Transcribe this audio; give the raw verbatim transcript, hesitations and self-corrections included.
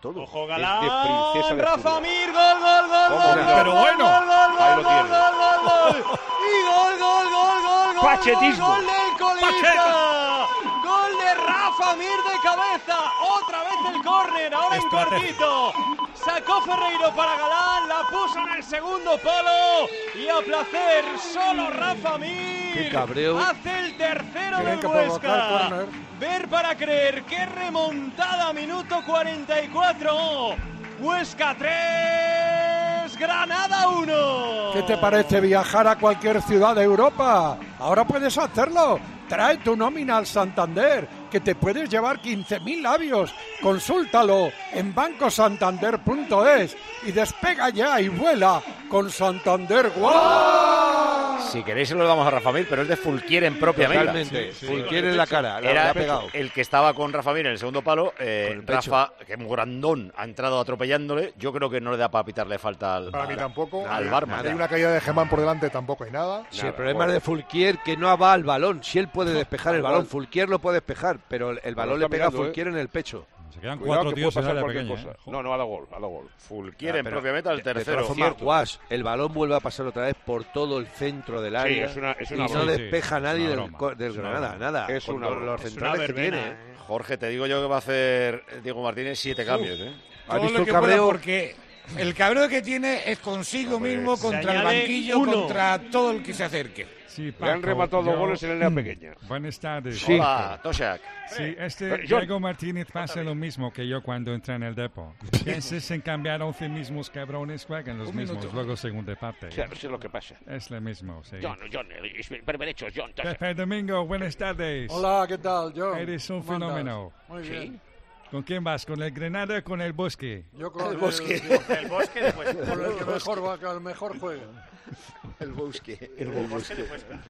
todo. Ojo, Es Galán, de princesa de Rafa fútbol. Mir, gol, gol, gol, ¿Cómo gol, que? gol, Pero gol, bueno, gol, gol, ahí lo gol, tiene. gol, gol, gol, y gol, gol, gol, gol, gol, Pachetismo. gol, gol del colista, gol de Rafa Mir de cabeza, otra vez el córner, ahora en cortito, sacó Ferreiro para Galán, la puso en el segundo palo y a placer solo Rafa Mir. Qué cabreo. Hace el tercero Tienen del que provocar Huesca. córner. Ver para creer, qué remontada, minuto cuarenta y cuatro. Huesca tres, Granada uno. ¿Qué te parece viajar a cualquier ciudad de Europa? Ahora puedes hacerlo. Trae tu nómina al Santander, que te puedes llevar quince mil labios. Consúltalo en banco santander punto es y despega ya y vuela con Santander. ¡Guau! Si queréis se lo damos a Rafa Mir, pero es de Fulquieren propiamente. Totalmente. Fulquieren en la cara. La, Era la ha pegado. el que estaba con Rafa Mir en el segundo palo. Eh, Con el pecho. Rafa, que es muy grandón, ha entrado atropellándole. Yo creo que no le da para pitarle falta al, Para mí tampoco. al barman. Hay una caída de Gemán por delante, tampoco hay nada. Si el problema es de Fulquier, que no va al balón. Si él puede despejar el balón, Fulquier lo puede despejar, pero el, el balón está le pega a mirando, Fulquier en el pecho. Se quedan Cuidado cuatro que tíos puede en pasar área cualquier pequeña. cosa. ¿eh? No, no, a la gol, a la gol. Fulquieren Ah, pero propiamente al de- de tercero. todas formas, Cierto. Guas, el balón vuelve a pasar otra vez por todo el centro del Sí, área es una- es una y no broma. despeja Sí, nadie es una del, broma. co- del Es una Granada, broma. nada. Es con una los, broma. los Es centrales una que verbena, tiene. ¿eh? Jorge, te digo yo que va a hacer Diego Martínez siete cambios. ¿eh? ¿Has Todo visto lo el que pueda, cabreo? porque el cabreo que tiene es consigo mismo, se contra el añade banquillo, uno. contra todo el que se acerque. Sí, Le han Paco, rematado dos yo- goles en el área pequeña. Buenas tardes. Sí. Hola, Toshak. Sí, este Eh, John. Diego Martínez pasa lo mismo que yo cuando entré en el Depo. Piensas en cambiar once mismos cabrones, juegan los Un mismos, minuto. luego segunda parte. Claro, eso es lo que pasa. Es lo mismo, sí. John, John, eh, es- berberechos, John. Pepe Domingo, buenas tardes. Hola, ¿qué tal, John? Eres un ¿Cómo andas? fenómeno. Muy bien. ¿Con quién vas? ¿Con el Granada o con el Bosque? Yo con El Bosque. El bosque de Huesca. con el que mejor, va- que el mejor juega. El Bosque. El bosque de Huesca.